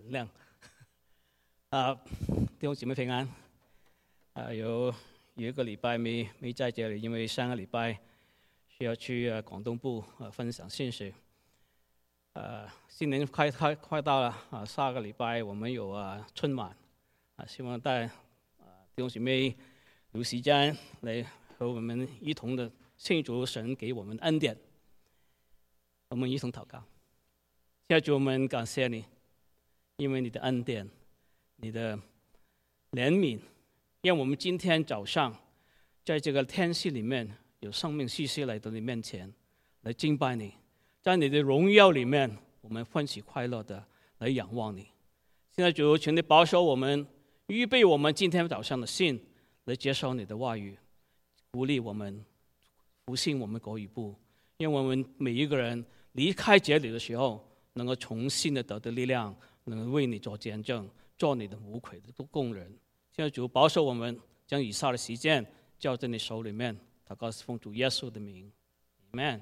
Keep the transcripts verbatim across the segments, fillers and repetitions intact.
谅。啊，弟兄姐妹平安。啊，有有一个礼拜没没在这里，因为上个礼拜需要去呃广东部呃分享信息。呃，新年快快快到了啊，下个礼拜我们有啊春晚啊，希望带啊弟兄姐妹有时间来和我们一同的庆祝神给我们的恩典。我们一同祷告。现在主，我们感谢你，因为你的恩典，你的怜悯，让我们今天早上在这个天气里面有生命气息来到你面前来敬拜你，在你的荣耀里面我们欢喜快乐的来仰望你。现在主，请你保守我们，预备我们今天早上的心来接受你的话语，鼓励我们，复兴我们国语部，让我们每一个人离开这里的时候能够重新的得到力量，能够为你做见证，做你的无愧的工人。现在主保守我们，将以下的时间交在你手里面，祷告是奉主耶稣的名 Amen。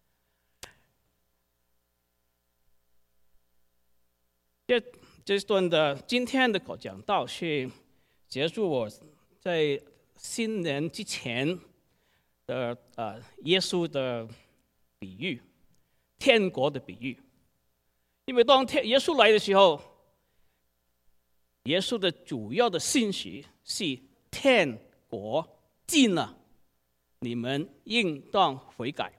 这这段的今天的讲道是结束我在新年之前的呃耶稣的比喻，天国的比喻。因为当天耶稣来的时候，耶稣的主要的信息是天国近了，你们应当悔改。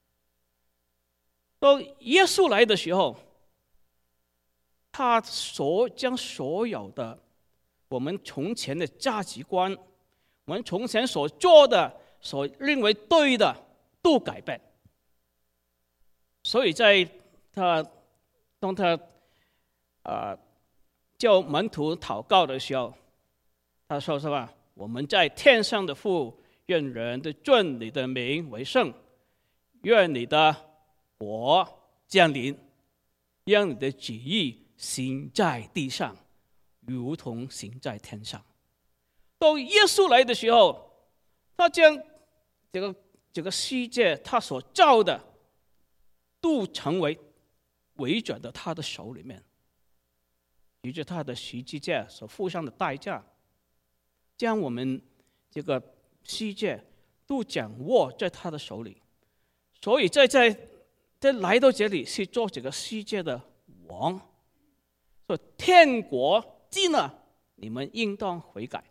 当耶稣来的时候，他所将所有的我们从前的价值观，我们从前所做的，所认为对的都改变。所以在他当他呃叫门徒祷告的时候，他说什么？我们在天上的父，愿人都尊你的名为圣，愿你的国降临，让你的旨意行在地上，如同行在天上。当耶稣来的时候，他将这个这个世界他所造的都成为围着的他的手里面，随着他的十字架所付上的代价，将我们这个世界都掌握在他的手里。所以在在在来到这里是做这个世界的王，说天国近了，你们应当悔改。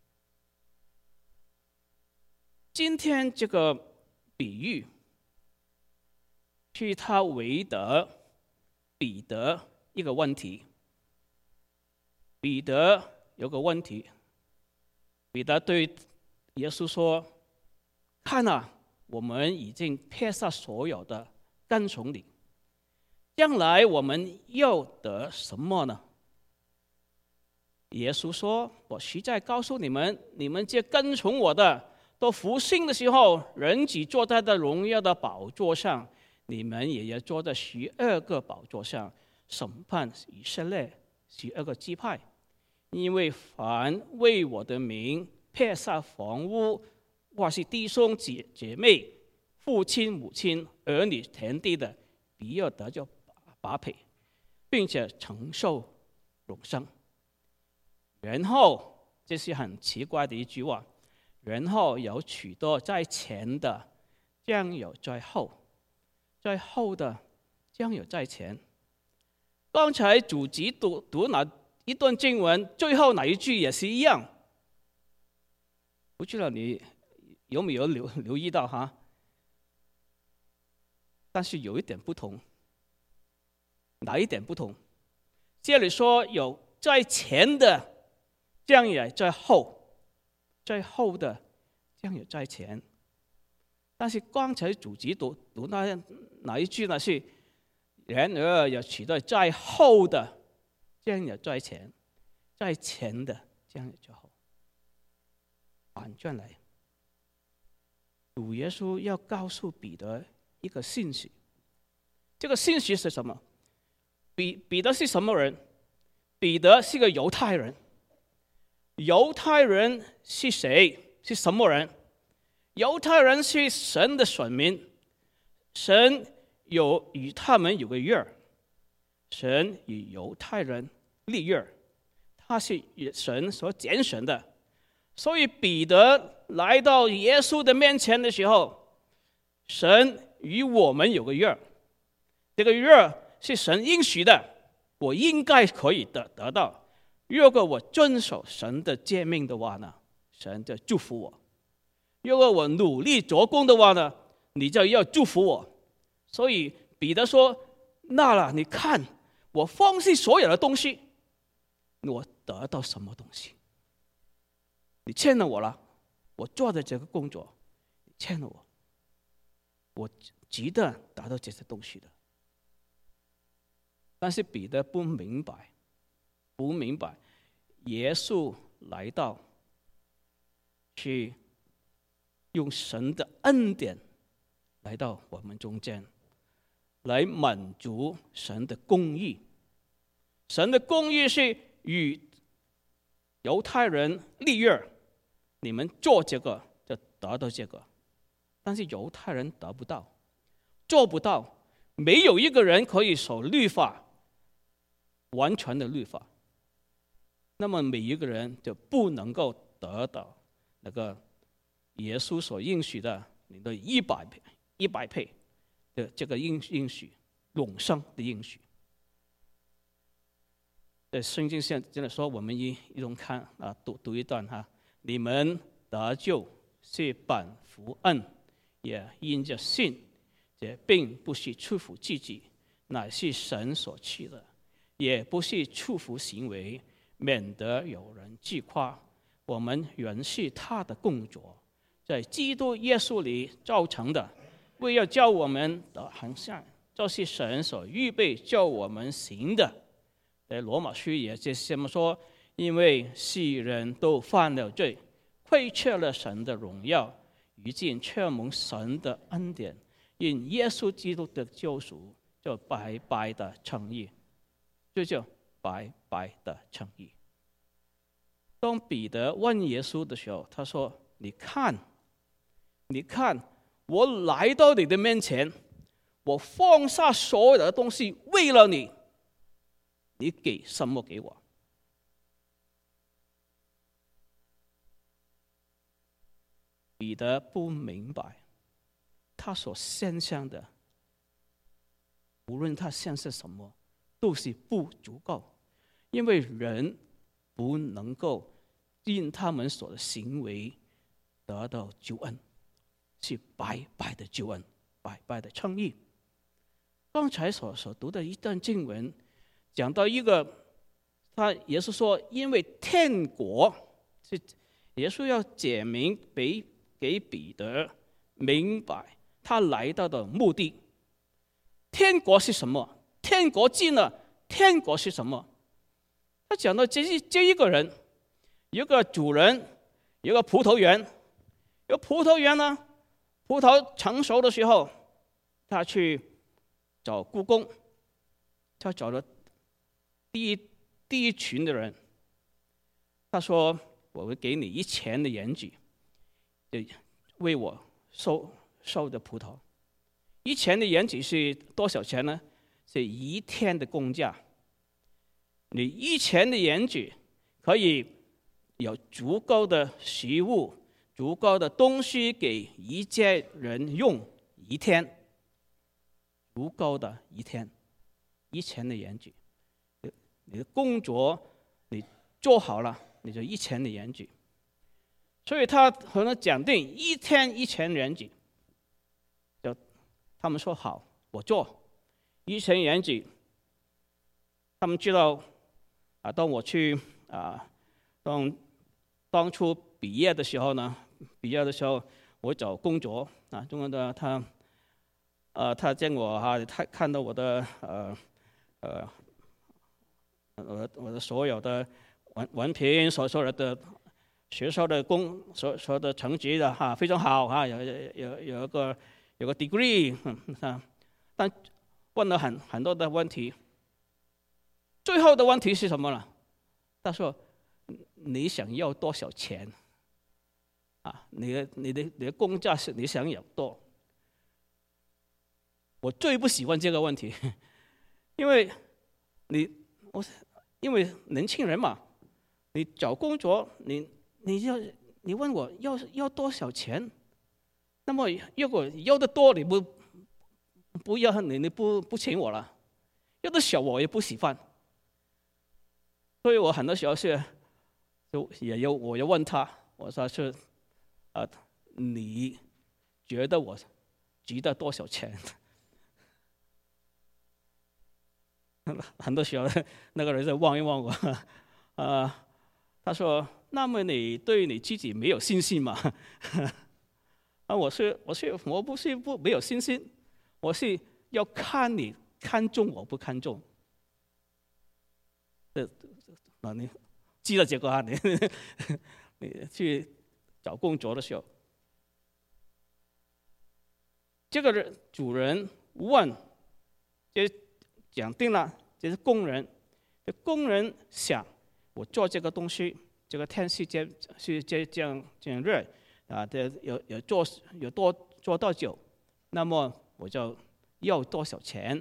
今天这个比喻是他为的彼得一个问题。彼得有个问题，彼得对耶稣说：看啊，我们已经撇下所有的跟从你，将来我们要得什么呢？耶稣说：我实在告诉你们，你们这跟从我的，到复兴的时候，人子坐在他荣耀的宝座上，你们也要坐在十二个宝座上，审判以色列十二个支派。因为凡为我的名撇下房屋，或是弟兄姐姐妹、父亲母亲、儿女田地的，必要得着八倍，并且承受永生。然后这是很奇怪的一句话，然后有许多在前的，将有在后；在后的，将有在前。刚才主席读读那一段经文，最后哪一句也是一样。不知道你有没有留留意到哈？但是有一点不同。哪一点不同？这里说有在前的，将也在后；在后的，将也在前。但是刚才主席读读那哪一句呢？是然而有取代在后的，将也在前；在前的，将也在后。反转来，主耶稣要告诉彼得一个信息。这个信息是什么？彼彼得是什么人？彼得是个犹太人。犹太人是谁？是什么人？犹太人是神的选民，神有与他们有个约，神与犹太人立约，他是神所拣选的。所以彼得来到耶稣的面前的时候，神与我们有个约，这个约是神应许的，我应该可以得得到。如果我遵守神的诫命的话呢，神就祝福我；如果我努力做工的话呢，你就要祝福我。所以彼得说：“那了，你看，我放弃所有的东西，我得到什么东西？你欠了我了，我做的这个工作，你欠了我，我值得达到这些东西的。”但是彼得不明白，不明白，耶稣来到，去用神的恩典来到我们中间，来满足神的公义。神的公义是与犹太人立约，你们做这个就得到这个，但是犹太人得不到，做不到，没有一个人可以守律法，完全的律法，那么每一个人就不能够得到那个耶稣所应许的你的一百倍、一百倍的这个应应许，永生的应许。在圣经上真的说，我们一一同看啊，读读一段哈。你们得救是本乎恩，也因着信。这并不是出乎自己，乃是神所赐的；也不是出乎行为，免得有人自夸。我们原是他的工作，在基督耶稣里造成的，为要叫我们得行善，就是神所预备叫我们行的。在罗马书也是这么说：因为世人都犯了罪，亏缺了神的荣耀，如今却蒙神的恩典，因耶稣基督的救赎，就白白的称义，这就白白的称义。当彼得问耶稣的时候，他说：“你看，你看，我来到你的面前，我放下所有的东西，为了你，你给什么给我？”彼得不明白，他所献上的，无论他献上什么，都是不足够，因为人不能够因他们所的行为得到救恩，是白白的救恩，白白的称义。刚才所所读的一段经文，讲到一个，他耶稣说，因为天国是耶稣要解明给给彼得明白他来到的目的。天国是什么？天国近了，天国是什么？他讲到这这一个人，有个主人，有个葡萄园，有葡萄园呢，葡萄成熟的时候，他去找雇工，他找了第一第一群的人，他说：“我会给你一钱的银子，就为我收收的葡萄。一钱的银子是多少钱呢？是一天的工价。你一钱的银子可以有足够的食物、足够的东西给一家人用一天，足够的一天，一钱的银子。你的工作你做好了，你就一钱的银子。所以他可能讲定一天一钱银子，就他们说好，我做一钱银子。他们知道啊，当我去啊，当当初毕业的时候呢，毕业的时候我找工作啊，中国的他，呃，他见我哈、啊，他看到我的呃呃，我的我的所有的文文凭，所所有的学校的工所所有的成绩的哈、啊、非常好哈、啊，有有有一个有个 degree 嗯啊，但问了很很多的问题。最后的问题是什么呢？他说：“你想要多少钱？啊，你的你的你的工价是你想要多？”我最不喜欢这个问题，因为你我因为年轻人嘛，你找工作，你你要你问我要要多少钱？那么如果要的多，你不不要你你不不请我了；要的少，我也不喜欢。所以我很多时候是，就也有我要问他，我说是，啊、呃，你觉得我值得多少钱？很多时候那个人就望一望我，啊、呃，他说：“那么你对你自己没有信心吗？”啊，我是我是我不是不没有信心，我是要看你看重我不看重。这啊，你知道这个啊？你你去找工作的时候，这个人主人问，就讲定了，这是工人。工人想，我做这个东西，这个天是这是这这样这样热啊，这有有做有多做多久，那么我就要多少钱？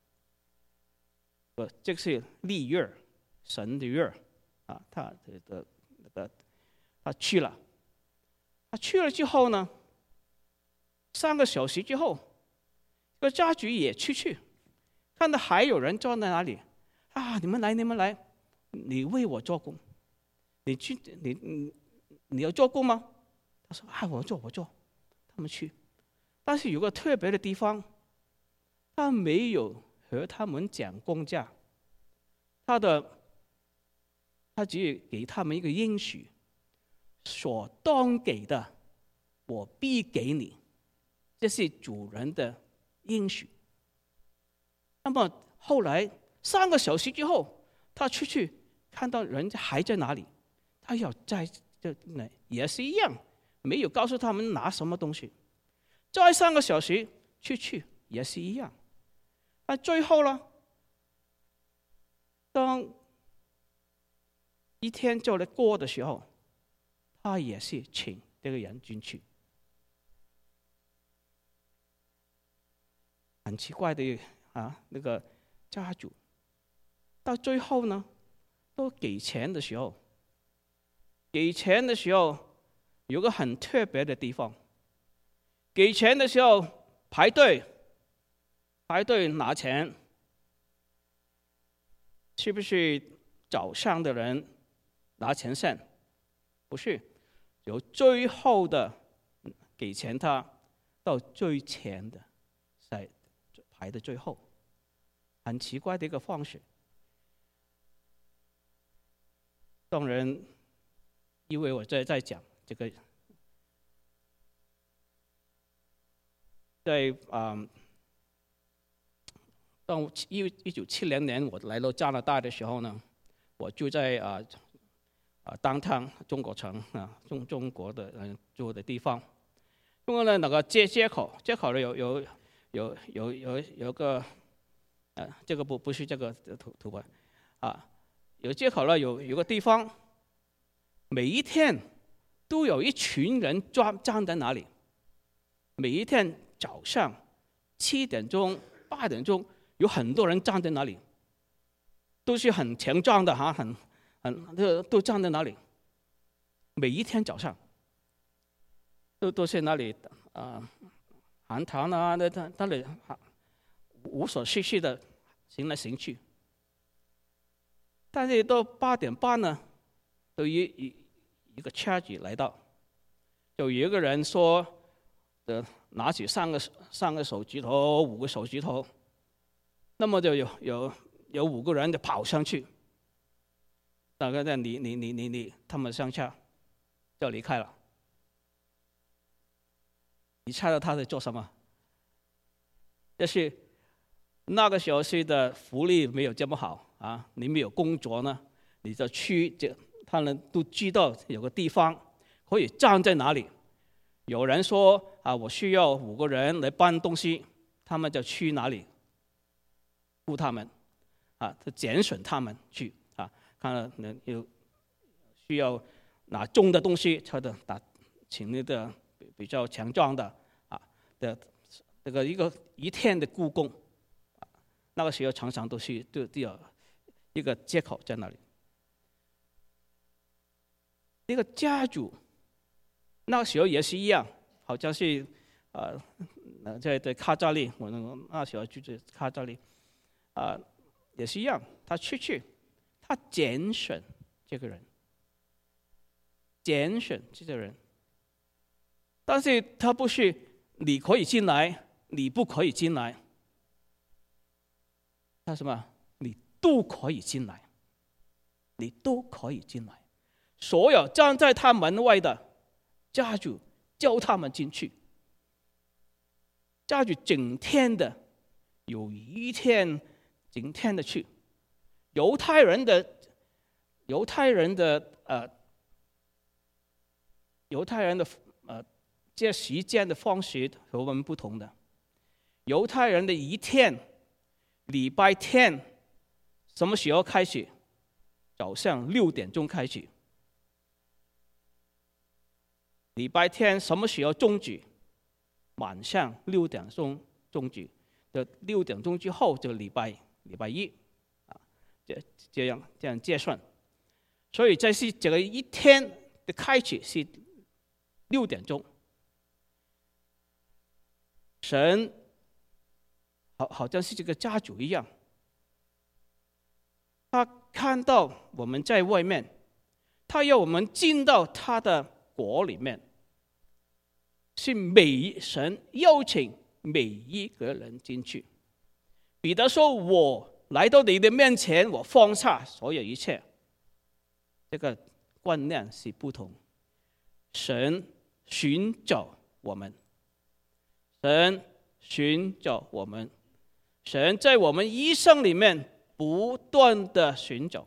呃，这是利润，神的约啊，他的的那个他去了，他去了之后呢，三个小时之后，这个家主也出去，看到还有人坐在哪里，啊，你们来，你们来，你为我做工，你去，你你你要做工吗？他说啊，我做，我做，他们去，但是有个特别的地方，他没有和他们讲工价，他的他只给他们一个应许，所当给的，我必给你，这是主人的应许。那么后来三个小时之后，他出去看到人家还在哪里，他要在这那也是一样，没有告诉他们拿什么东西。再三个小时出去也是一样。啊，最后呢，当一天就来过的时候，他也是请这个人进去。很奇怪的啊，那个家主到最后呢，都给钱的时候，给钱的时候有个很特别的地方，给钱的时候排队，排队拿钱，是不是早上的人拿钱先？不是，由最后的给钱他，到最前的在排的最后，很奇怪的一个方式。当然，因为我在在讲这个，在啊、嗯，当一一九七零年我来到加拿大的时候呢，我就在啊啊当趟中国城啊中中国的嗯住的地方，中国的那个街街口，街口呢有有有有有有个，呃，这个不不是这个图图吧，啊，有街口呢有有个地方，每一天都有一群人站站在那里，每一天早上七点钟八点钟。有很多人站在那里，都是很强壮的哈，很很都都站在那里。每一天早上，都都是那里啊，谈谈啊，那那那里无所事事的行来行去。但是到八点半呢，都一一一个车子来到，就有一个人说，呃，拿起三个三个手指头，五个手指头。那么就有有有五个人就跑上去，大概在你你你你你，他们上车就离开了。你猜到他在做什么？就是那个时候是的福利没有这么好啊，你没有工作呢，你就去这，他们都知道有个地方可以站在哪里。有人说啊，我需要五个人来搬东西，他们就去哪里？雇他们，啊，他拣选他们去啊，看能有需要拿重的东西，或者打请那个比较强壮的啊的这个一个一天的雇工，啊，那个时候常常都是都都有一个接口在那里。那个家主那时候也是一样，好像是呃在在卡扎利，我那时候就在卡扎利，啊、呃、也是一样，他出去，他拣选这个人，拣选这个人，但是他不是你可以进来，你不可以进来，他什么？你都可以进来，你都可以进来。所有站在他门外的家主叫他们进去。家主整天的，有一天整天的去。犹太人的犹太人的呃犹太人的呃这时间的方式和我们不同的。犹太人的一天，礼拜天什么时候开始？早上六点钟开始。礼拜天什么时候终止？晚上六点钟终止。就六点钟之后就礼拜礼拜一，啊，这这样这样计算。所以这是这个一天的开始是六点钟。神好好像是这个家主一样，他看到我们在外面，他要我们进到他的国里面，是每神邀请每一个人进去。彼得说：“我来到你的面前，我放下所有一切。”这个观念是不同。神寻找我们，神寻找我们，神在我们一生里面不断的寻找。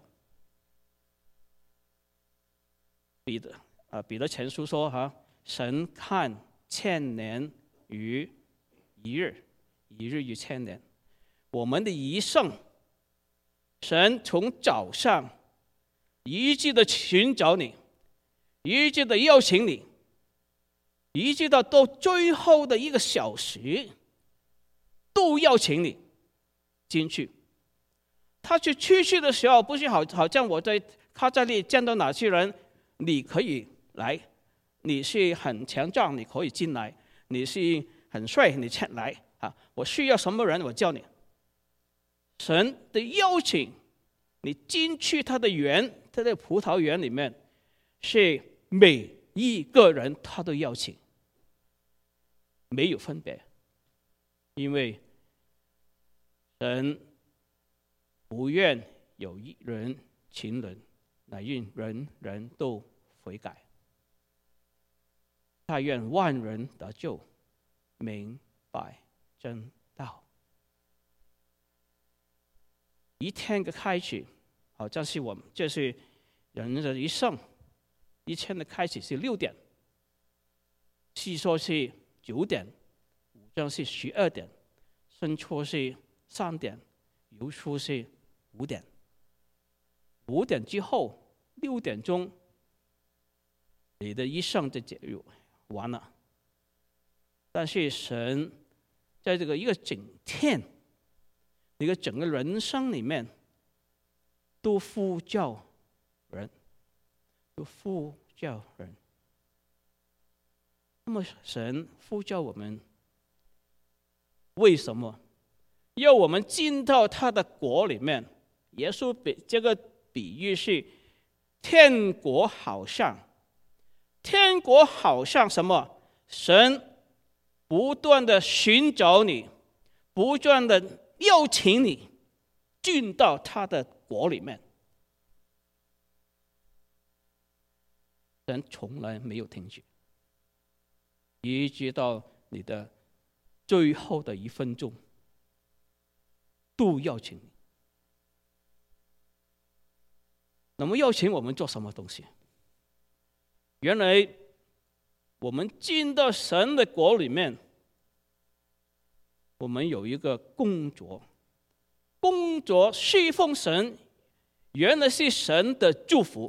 彼得啊，彼得前书说哈，神看千年如一日，一日如千年。我们的一生，神从早上一直的寻找你，一直的邀请你，一直到到最后的一个小时，都邀请你进去。他去出去的时候，不是好好像我在卡扎利见到哪些人，你可以来，你是很强壮，你可以进来；你是很帅，你进来啊！我需要什么人，我叫你。神的邀请，你进去他的园，他的葡萄园里面，是每一个人他都邀请，没有分别，因为神不愿有一人情人，乃愿人人都悔改。他愿万人得救，明白真道。一天的开始，好，这是我们这是人的一生。一天的开始是六点，细说是九点，五章是十二点，申初是三点，酉初是五点。五点之后，六点钟，你的一生就结束完了。但是神在这个一个整天，一个整个人生里面，都呼叫人，都呼叫人。那么神呼叫我们，为什么要我们进到他的国里面？耶稣比这个比喻是天国好像，天国好像什么？神不断的寻找你，不断的邀请你进到他的国里面。神从来没有停止，一直到你的最后的一分钟，都邀请你。那么邀请我们做什么东西？原来我们进到神的国里面，我们有一个工作，工作侍奉神，原来是神的祝福。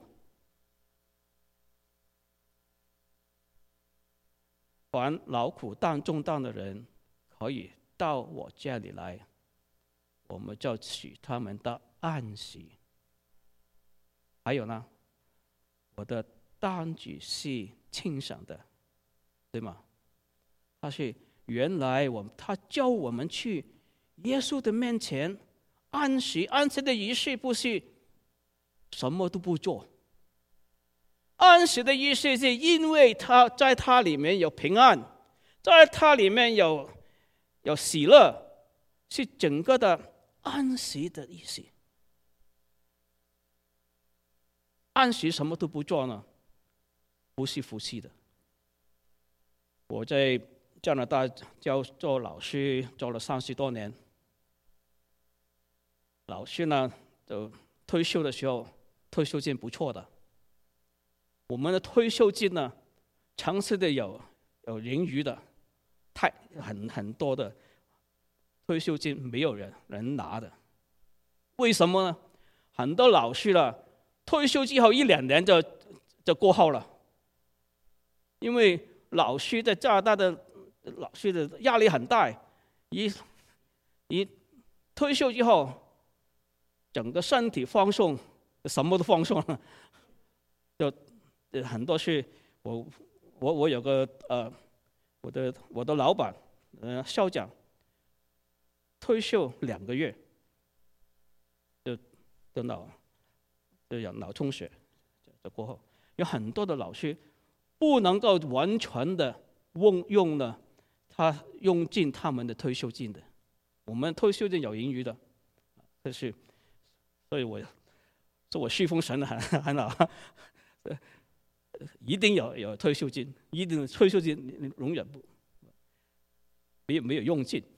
凡劳苦担重担的人，可以到我这里来，我们就使他们的安息。 还有呢，我的担子是轻省的，对吗？他是原来我们他叫我们去耶稣的面前安息，安息的仪式不是什么都不做，安息的意思是因为他在他里面有平安，在他里面有有喜乐，是整个的安息的意思。安息什么都不做呢，不是福气的。我在加拿大教做老师做了三十多年，老师呢就退休的时候，退休金不错的。我们的退休金呢，尝试的有有盈余的，太很很多的退休金没有人人拿的。为什么呢？很多老师呢，退休之后一两年就就过后了，因为老师在加拿大的老师的压力很大，一一退休之后，整个身体放松，什么都放松了，就很多是我我我有个呃我的我的老板呃校长退休两个月就就脑就有脑充血，就过后有很多的老师不能够完全的用用了他用尽他们的退休金的，我们退休金有盈余的，这是所以我说我侍奉神很很好。一定有有退休金，一定退休金永远不没有没有用尽。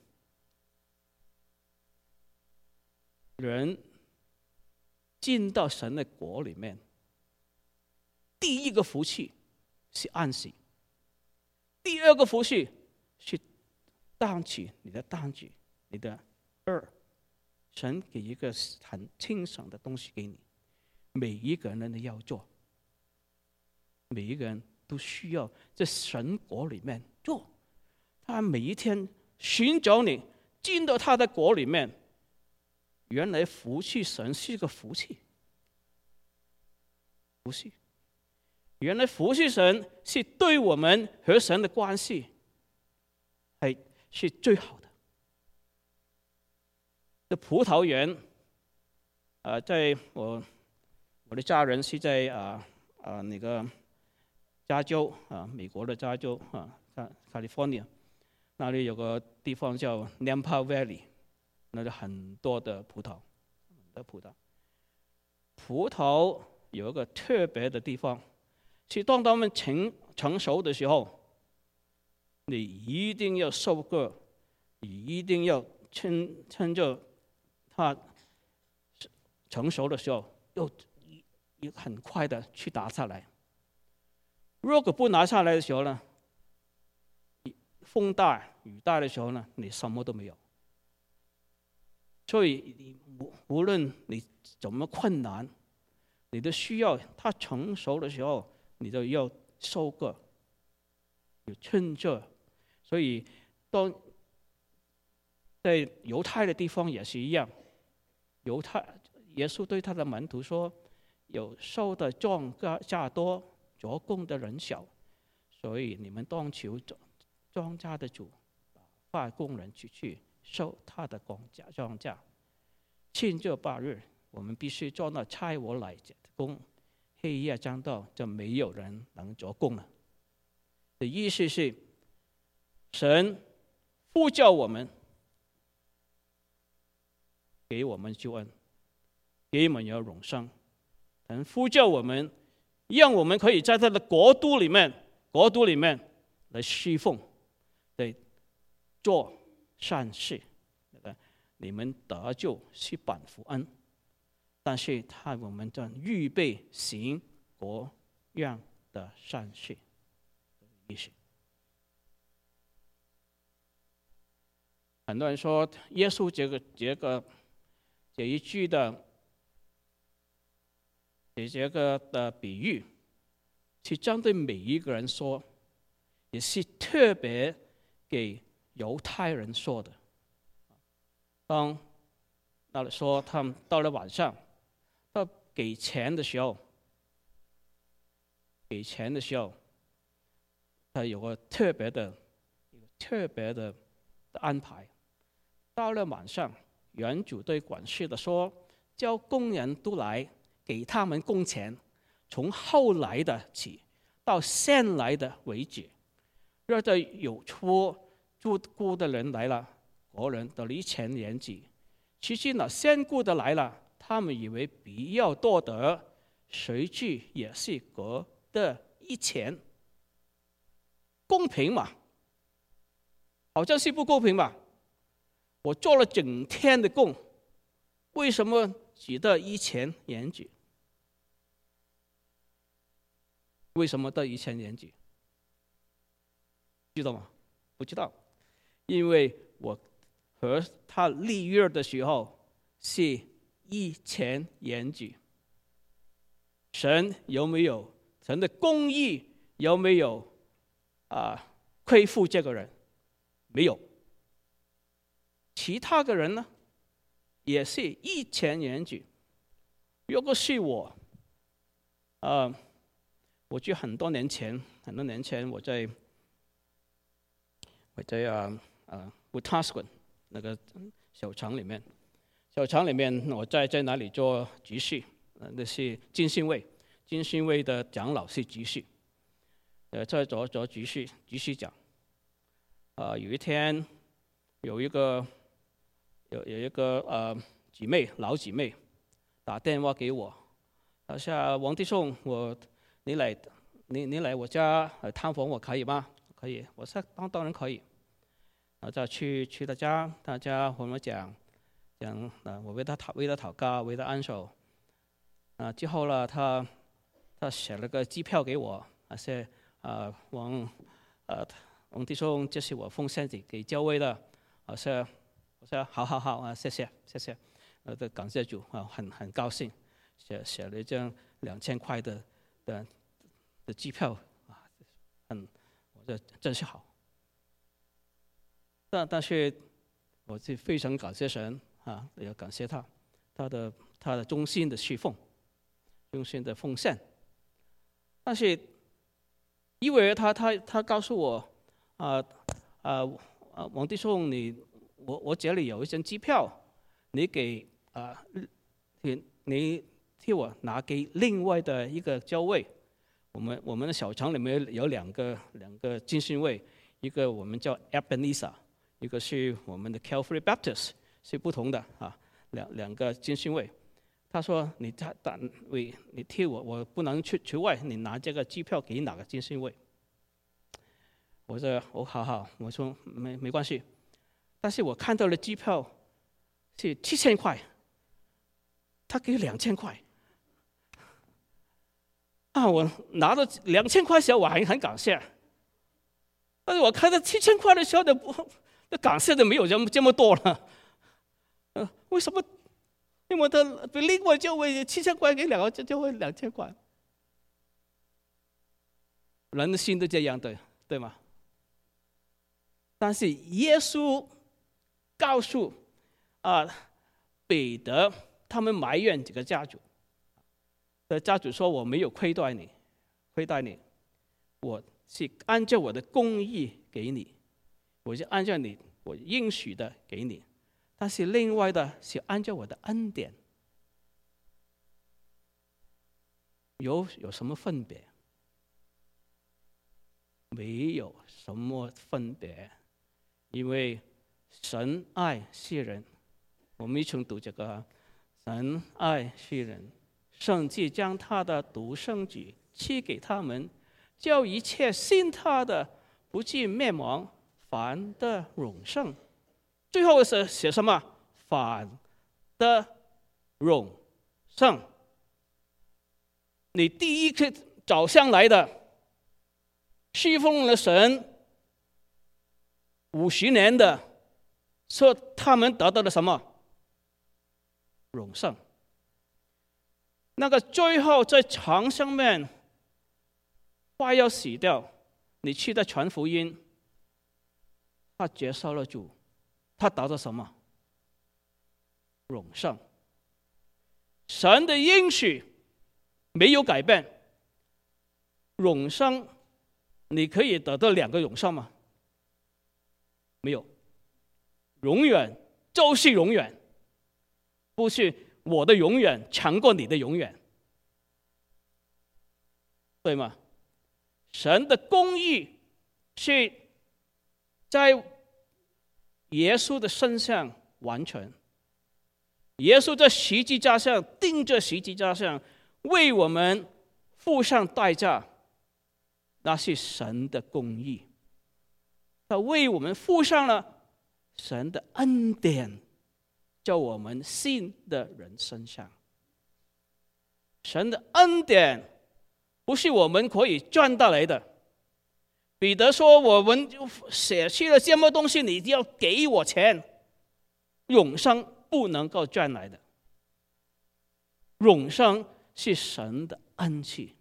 人进到神的国里面，第一个福气是安息，第二个福气是担起你的担子，你的二，神给一个很轻省的东西给你，每一个人都要做。每一个人都需要在神国里面做，他每一天寻找你，进到他的国里面。原来福气神是个福气，福气。原来福气神是对我们和神的关系，係是最好的。这葡萄園，呃，在我我的家人是在啊啊、呃、那個。加州啊，美国的加州啊 ，California， 那里有个地方叫 Napa Valley， 那里很多的葡萄，很多葡萄。葡萄有一个特别的地方，是当它们成成熟的时候，你一定要收割，你一定要趁趁着它成熟的时候，又很快的去打下来。如果不拿下来的时候呢，风大雨大的时候呢，你什么都没有。所以你无论你怎么困难，你都需要它成熟的时候，你就要收割，有趁着。所以当在犹太的地方也是一样，犹太耶稣对他的门徒说：“有收的庄稼多，做工的人少，所以你们当求庄稼的主发工人出去收他的庄稼。趁这八日，我们必须做那差我来的工，黑夜将到，就没有人能做工了。”的意思是，神呼叫我们，给我们救恩，给我们有永生。神呼叫我们，让我们可以在他的国度里面，国度里面来侍奉，来做善事。你们得救是本乎恩，但是他我们在预备行各样的善事。意思，很多人说耶稣这个这个这一句的这个的比喻，是针对每一个人说，也是特别给犹太人说的。当到了说他们到了晚上，到给钱的时候，给钱的时候，他有个特别的、特别的安排。到了晚上，园主对管事的说：“叫工人都来，给他们工钱，从后来的起到先来的为止。若在有出租雇的人来了，国人的一千年子；其实呢，先雇的来了，他们以为比较多得，谁知也是各得一钱。公平嘛？好像是不公平吧？我做了整天的工，为什么只得一千年子？为什么得一千年子？知道吗？不知道，因为我和他立约的时候是一千年子。神有没有神的公义有没有啊亏负这个人？没有。其他的人呢，也是一千年子。如果是我，呃，我记得很多年前，很多年前我在我在啊啊 Wetaskiwin 那个小厂里面，小厂里面我在在那里做执事，呃，那是浸信会，浸信会的长老是执事，呃，在做做执事执事长。啊、呃，有一天有一个。有有一个呃姊妹老姊妹打电话给我，她说：“王弟兄，我你来你你来我家探访我可以吗？”可以，我说当当然可以。然后就去去他家，他家和我讲讲啊，我为他祷为他祷告，为他安守。啊，之后呢，他他写了个机票给我，他说啊王呃王弟兄，这是我奉献给给教会的，我说。我说好好好啊，谢谢谢谢，呃，的感谢主啊，很很高兴，写写了一张两千块的的的机票啊，很，我说真是好。但但是，我是非常感谢神啊，也要感谢他，他的他的忠心的侍奉，忠心的奉献。但是，因为他他他告诉我啊啊啊，王弟兄你。我我这里有一张机票，你给啊、呃，你你替我拿给另外的一个教会。我们我们的小厂里面有两个两个浸信会，一个我们叫 Ebenezer， 一个是我们的 Calvary Baptist， 是不同的啊，两两个浸信会。他说你他但为你替我，我不能去除外，你拿这个机票给哪个浸信会？我说我、哦、好好，我说没没关系。但是我看到的机票是七千块，他给两千块，啊！我拿到两千块的时候，我还很感谢，但是我看到七千块的时候，就不，那感谢的没有这么这么多了。呃，为什么？因为他比另外教会七千块给两个教会两千块，人的心都这样，对对吗？但是耶稣。告诉啊、呃、彼得，他们埋怨这个家主。的家主说：“我没有亏待你，亏待你，我是按照我的公义给你，我是按照你我应许的给你。但是另外的是按照我的恩典，有有什么分别？没有什么分别，因为。”神爱世人，我们一起读这个：神爱世人，甚至将他的独生子赐给他们，叫一切信他的不至灭亡，反得永生。最后是写什么？反得永生。你第一个早上来的，侍奉了神五十年的。说他们得到了什么？永生。那个最后在床上面快要死掉，你去的传福音，他接受了主，他得到什么？永生。 神的应许没有改变。永生，你可以得到两个永生吗？没有，永远就是永远，不是我的永远强过你的永远，对吗？神的公义是在耶稣的身上完成。耶稣在十字架上钉着十字架上，为我们付上代价，那是神的公义。他为我们付上了神的恩典，叫我们信的人身上。神的恩典不是我们可以赚到来的。彼得说：“我们舍弃了这么东西，你要给我钱。”永生不能够赚来的，永生是神的恩赐。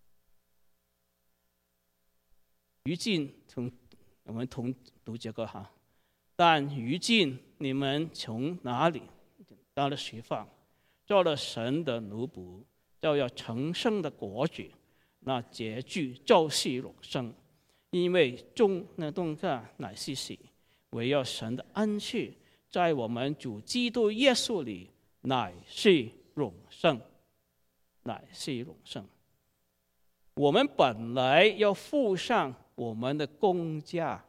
如今从我们同读这个哈，但如今你们从哪里得了释放，做了神的奴仆，就要成圣的果子，那结局就是永生。因为众那动作乃是死，唯有神的恩赐，在我们主基督耶稣里，乃是永生，乃是永生。我们本来要付上我们的工价，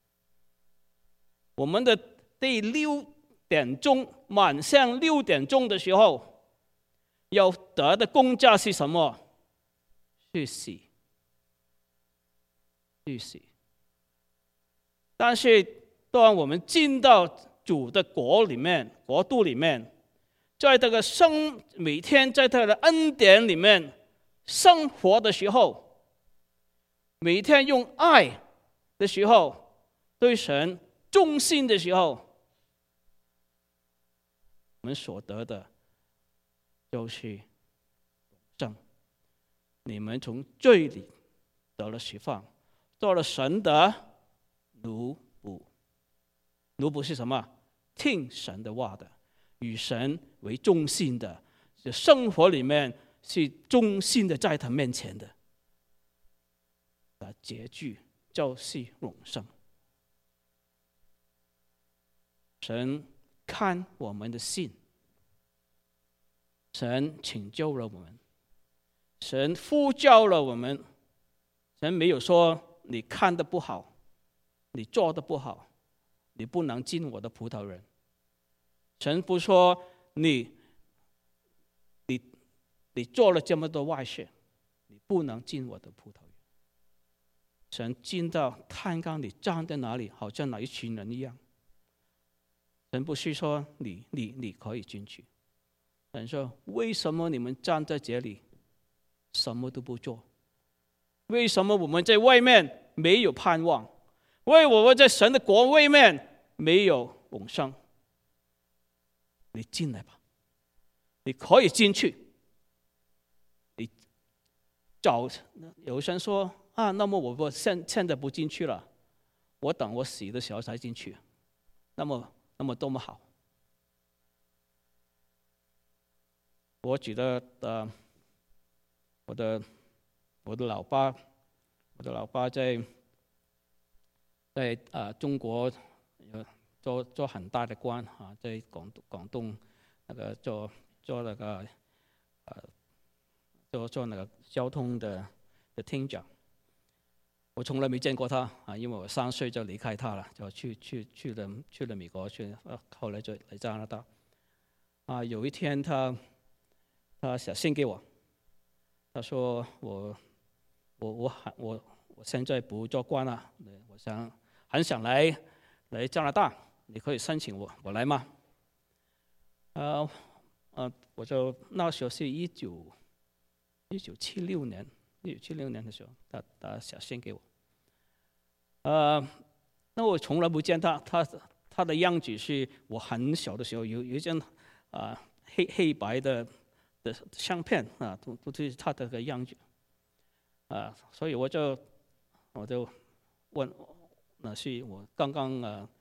我们的第六点钟晚上六点钟的时候，要得的工价是什么？是死，是死。但是当我们进到主的国里面，国度里面，在这个生每天在他的恩典里面生活的时候，每天用爱的时候，对神忠心的时候，我们所得的就是永生。你们从罪里得了释放，做了神的奴仆。奴仆是什么？听神的话的，与神为忠心的，生活里面是忠心的，在他面前的，结局就是永生。神看我们的信，神拯救了我们，神呼召了我们。神没有说你看得不好，你做得不好，你不能进我的葡萄园。神不说你你你做了这么多坏事，你不能进我的葡萄园。神进到看看你站在哪里，好像哪一群人一样。神不是说你你你可以进去，神说为什么你们站在这里，什么都不做？为什么我们在外面没有盼望？为我们在神的国外面没有永生？你进来吧，你可以进去。你早有人说啊，那么我我现现在不进去了，我等我死的时候才进去，那么那么多么好。我觉得呃，我的我的老爸，我的老爸在在呃中国做做很大的官啊，在广广东那个做做那个呃做做那个交通的的厅长。我从来没见过他啊，因为我三岁就离开他了，就去去去了去了美国去，后来就来加拿大。啊，有一天他他写信给我，他说我我我我我现在不做官了，我想很想来来加拿大，你可以申请我我来吗？呃呃，我就那时候是一九一九七六年，一九七六年的时候，他他写信给我。呃，那我从来不见他，他他的样子是我很小的时候有有一张啊、呃、黑黑白的的相片啊，都都是他的个样子啊、呃，所以我就我就问，那是我刚刚呃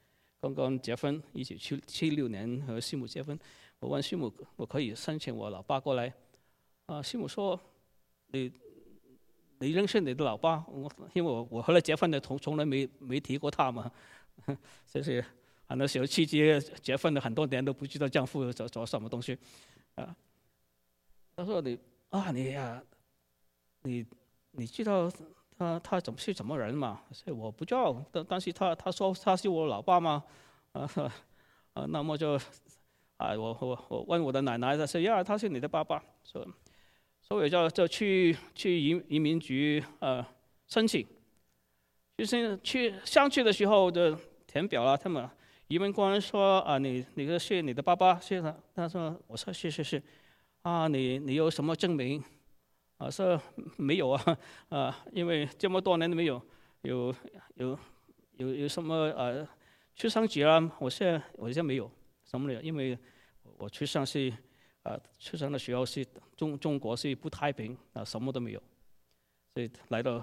刚刚结婚，一九七七六年和师母结婚。我问师母，我可以申请我老爸过来？啊，师母说，你你认识你的老爸？我因为我我后来结婚的从从来没没提过他嘛，就是很多时候妻子结婚了很多年都不知道丈夫做做什么东西，啊，他说你啊你呀、啊，你你知道他他怎么是什么人嘛？所以我不知道，但但是他他说他是我老爸嘛，啊啊，那么就啊我我我问我的奶奶，她说呀他是你的爸爸，说。所以就就去去移移民局呃申请，就是去上去的时候就填表了，他们移民官说啊你你的是你的爸爸是他，他说我说是是是，啊你你有什么证明？啊说没有啊，啊因为这么多年都没有有有有有什么呃出生纸啊，我现在我现在没有什么没有，因为我出生是。啊，出生的时候是中中国是不太平啊，什么都没有，所以来到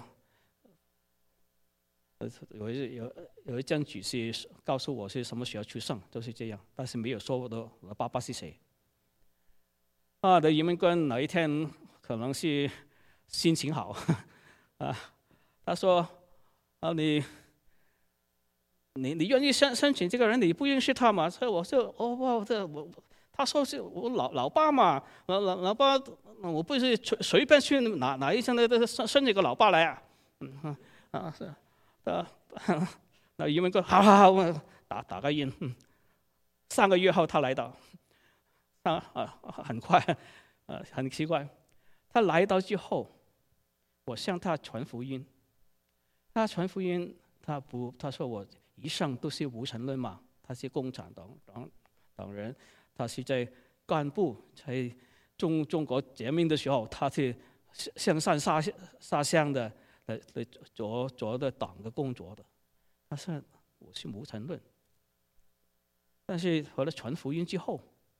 有一有有一张纸是告诉我是什么时候出生，都是这样，但是没有说我的我的爸爸是谁。啊，的移民官哪一天可能是心情好啊，他说啊你你你愿意申申请这个人，你不认识他嘛？所以我说哦哇这我。他说是我老老爸嘛，老老老爸，我不是随随便去哪哪一层的都生生一个老爸来啊，嗯啊是，啊，那移民官好好好，打打个印，嗯，三个月后他来到，啊啊很快，呃很奇怪，他来到之后，我向他传福音，他传福音，他不他说我一向都是无神论嘛，他是共产党党党人。他是在干部，在中中国革命的时候，他是向上下下乡的，来来做做的党的工作的。他说我是无神论，但是后来传福音之后，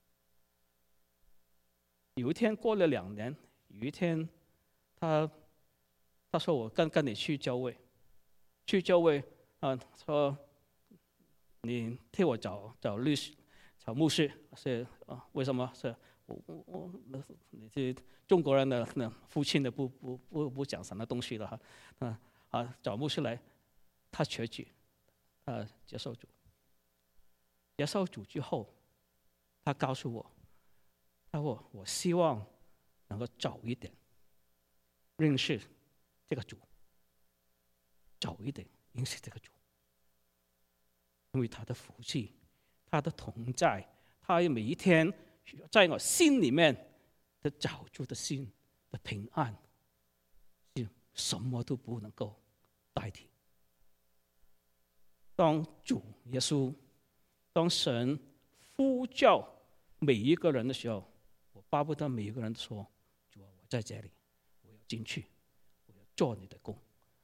有一天过了两年，有一天他他说我跟跟你去教会，去教会啊，说你替我找找律师。找牧师是啊？为什么是？我我我，你这中国人的那父亲的不不不不讲什么东西了哈，啊啊找牧师来，他瘸举，啊接受主，接受主之后，他告诉我，他说我希望能够早一点认识这个主，早一点认识这个主，因为他的福气。他的同在，他每一天在我心里面的找出的心的平安，是什么都不能够代替。当主耶稣，当神呼叫每一个人的时候，我巴不得每一个人都说：“主啊，我在这里，我要进去，我要做你的工。”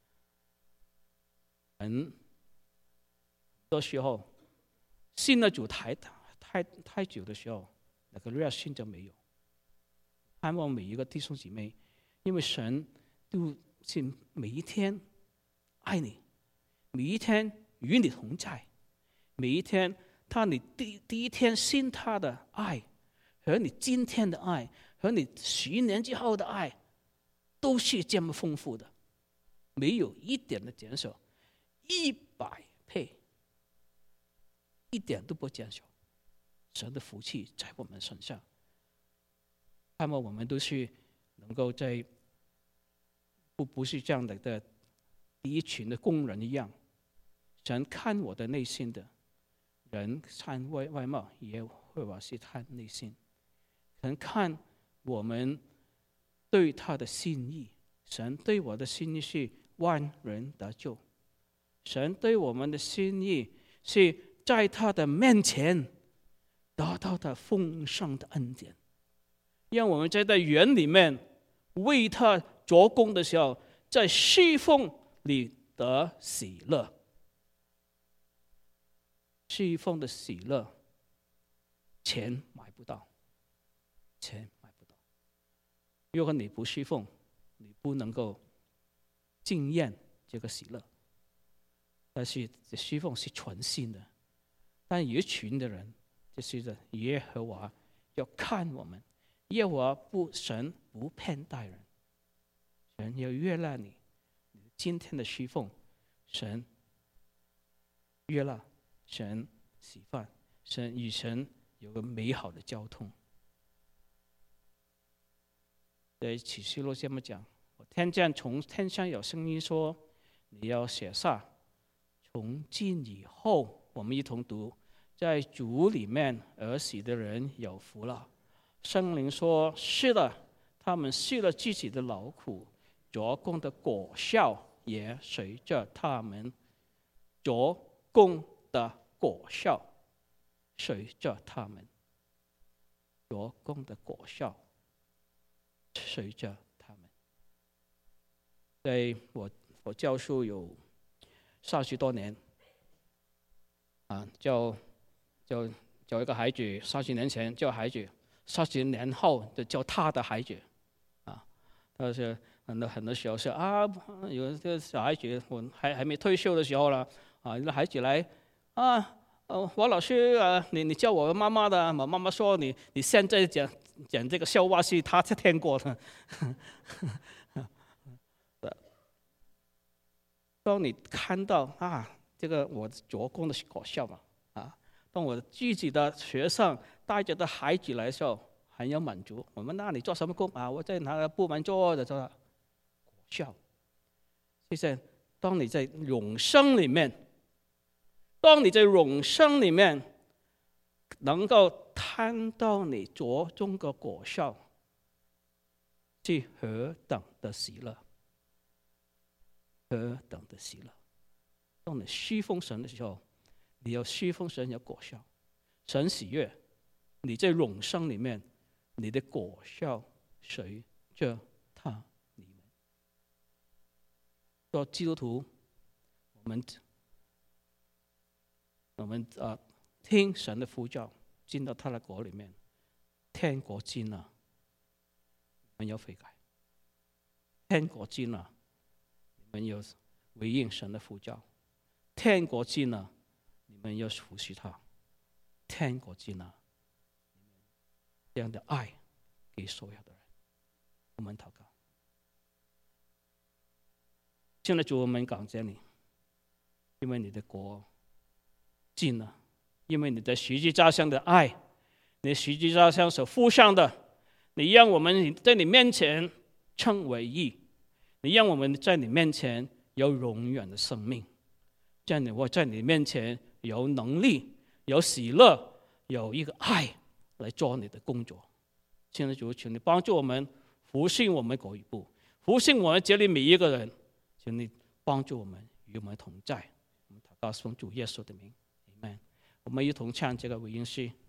很多时候。信了主太太太久的时候，那个热心就没有。盼望每一个弟兄姊妹，因为神都是每一天爱你，每一天与你同在，每一天他你第第一天信他的爱，和你今天的爱，和你十年之后的爱，都是这么丰富的，没有一点的减少，一百倍。一点都不减少，神的福气在我们身上。盼望我们都是能够在不不是这样的的第一群的工人一样，神看我的内心的人看外外貌，也会把是看内心。神看我们对他的心意，神对我的心意是万人得救，神对我们的心意是。在他的面前得到他丰盛的恩典，让我们在在园里面为他做工的时候，在侍奉里得喜乐。侍奉的喜乐，钱买不到，钱买不到。如果你不侍奉，你不能够经验这个喜乐。但是侍奉是全新的。 但有一群的人，就是的耶和华要看我们，耶和华不神不偏待人，神要悦纳你今天的侍奉，神悦纳，神喜欢，神与神有个美好的交通。在启示录这么讲，我听见从天上有声音说，你要写下，从今以后，我们一同读，在主里面而死的人有福了。圣灵说，是的，他们受了自己的劳苦，做工的果效也随着他们，做工的果效随着他们，做工的果效随着他们。在我我教书有三十多年，啊，教教教一个孩子，三十年前教孩子，三十年后就教他的孩子，啊，但是很多很多时候是啊，有这个小孩子我还还没退休的时候了，啊，一个孩子来啊。呃，王老师啊，你你叫我妈妈的，我妈妈说你你现在讲讲这个笑话是她听过的。当你看到啊，这个我做工的果效嘛，啊，当我自己的学生带着的孩子来的时候，很有满足。我们那你做什么工啊？我在哪个部门做的做果效。其实，当你在永生里面。当你在永生里面能够看到你做中的果效，是何等的喜乐，何等的喜乐！当你侍奉神的时候，你要侍奉神有果效，神喜悦，你在永生里面，你的果效随着他你们。做基督徒，我们。我们啊，听神的呼召，进到他的国里面，天國近了，你們要悔改；天國近了，你們要回應神的呼召；天國近了，你們要服侍他；天國近了，這樣的愛給所有的人。我們禱告，親愛的主，我們感謝你，因為你的國近了，因为你在十字架上的爱，你十字架上所付上的，你让我们在你面前称为义，你让我们在你面前有永远的生命，这样我在你面前有能力、有喜乐、有一个爱来做你的工作。亲爱的主，请你帮助我们，服侍我们各一步，服侍我们这里每一个人，请你帮助我们，与我们同在。我们祷告奉主耶稣的名。我们一同唱这个回应诗。